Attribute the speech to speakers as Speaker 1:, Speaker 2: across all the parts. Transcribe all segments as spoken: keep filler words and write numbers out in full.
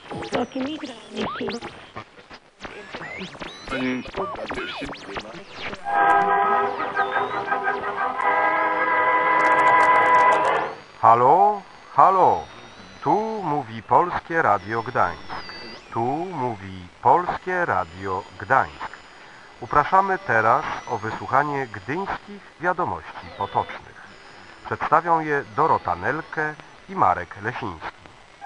Speaker 1: Halo, halo, tu mówi Polskie Radio Gdańsk. Tu mówi Polskie Radio Gdańsk. Upraszamy teraz o wysłuchanie gdyńskich wiadomości potocznych. Przedstawią je Dorota Nelke i Marek Lesiński.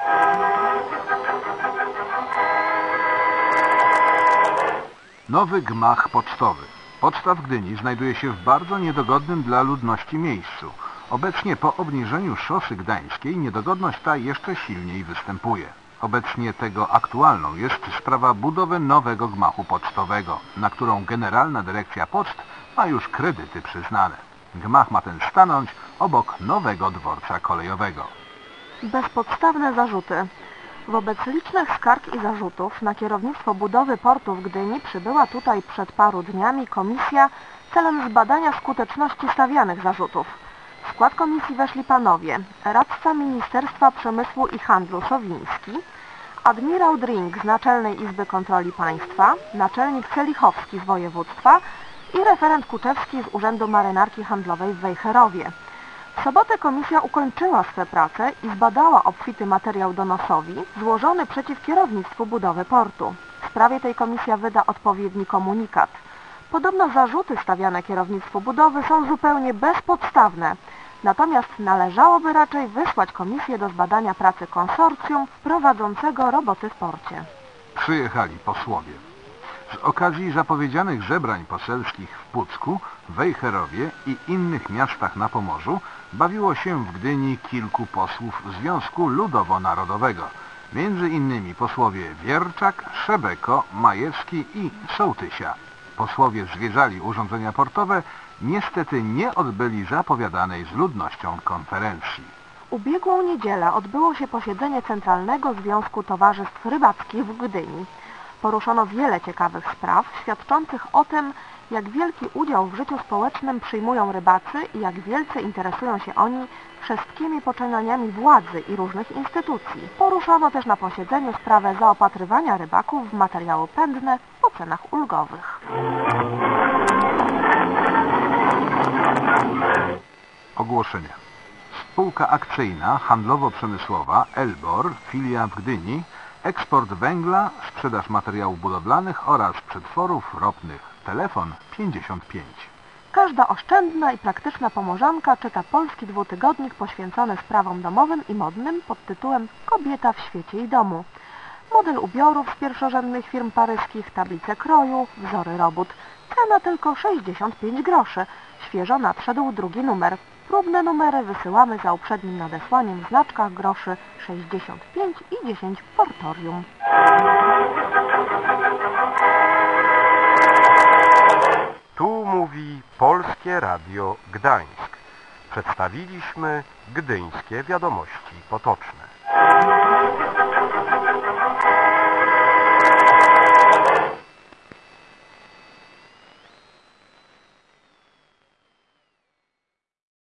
Speaker 2: Nowy gmach pocztowy. Poczta w Gdyni znajduje się w bardzo niedogodnym dla ludności miejscu. Obecnie po obniżeniu szosy gdańskiej niedogodność ta jeszcze silniej występuje. Obecnie tego aktualną jest sprawa budowy nowego gmachu pocztowego, na którą Generalna Dyrekcja Poczt ma już kredyty przyznane. Gmach ma ten stanąć obok nowego dworca kolejowego.
Speaker 3: Bezpodstawne zarzuty. Wobec licznych skarg i zarzutów na kierownictwo budowy portu w Gdyni przybyła tutaj przed paru dniami komisja celem zbadania skuteczności stawianych zarzutów. W skład komisji weszli panowie: radca Ministerstwa Przemysłu i Handlu Sowiński, admirał Drink z Naczelnej Izby Kontroli Państwa, naczelnik Selichowski z województwa i referent Kuczewski z Urzędu Marynarki Handlowej w Wejherowie. W sobotę komisja ukończyła swe prace i zbadała obfity materiał donosowi złożony przeciw kierownictwu budowy portu. W sprawie tej komisja wyda odpowiedni komunikat. Podobno zarzuty stawiane kierownictwu budowy są zupełnie bezpodstawne, natomiast należałoby raczej wysłać komisję do zbadania pracy konsorcjum prowadzącego roboty w porcie.
Speaker 2: Przyjechali posłowie. Z okazji zapowiedzianych żebrań poselskich w Pucku, Wejherowie i innych miastach na Pomorzu bawiło się w Gdyni kilku posłów Związku Ludowo-Narodowego. Między innymi posłowie Wierczak, Szebeko, Majewski i Sołtysia. Posłowie zwiedzali urządzenia portowe, niestety nie odbyli zapowiadanej z ludnością konferencji.
Speaker 3: Ubiegłą niedzielę odbyło się posiedzenie Centralnego Związku Towarzystw Rybackich w Gdyni. Poruszono wiele ciekawych spraw, świadczących o tym, jak wielki udział w życiu społecznym przyjmują rybacy i jak wielce interesują się oni wszystkimi poczynaniami władzy i różnych instytucji. Poruszono też na posiedzeniu sprawę zaopatrywania rybaków w materiały pędne po cenach ulgowych.
Speaker 2: Ogłoszenia. Spółka akcyjna handlowo-przemysłowa Elbor, filia w Gdyni, eksport węgla, sprzedaż materiałów budowlanych oraz przetworów ropnych. Telefon pięćdziesiąt pięć.
Speaker 3: Każda oszczędna i praktyczna pomorzanka czyta polski dwutygodnik poświęcony sprawom domowym i modnym pod tytułem Kobieta w świecie i domu. Model ubiorów z pierwszorzędnych firm paryskich, tablice kroju, wzory robót. Cena tylko sześćdziesiąt pięć groszy. Świeżo nadszedł drugi numer. Próbne numery wysyłamy za uprzednim nadesłaniem w znaczkach groszy sześćdziesiąt pięć i dziesięć Portorium.
Speaker 1: Tu mówi Polskie Radio Gdańsk. Przedstawiliśmy gdyńskie wiadomości potoczne.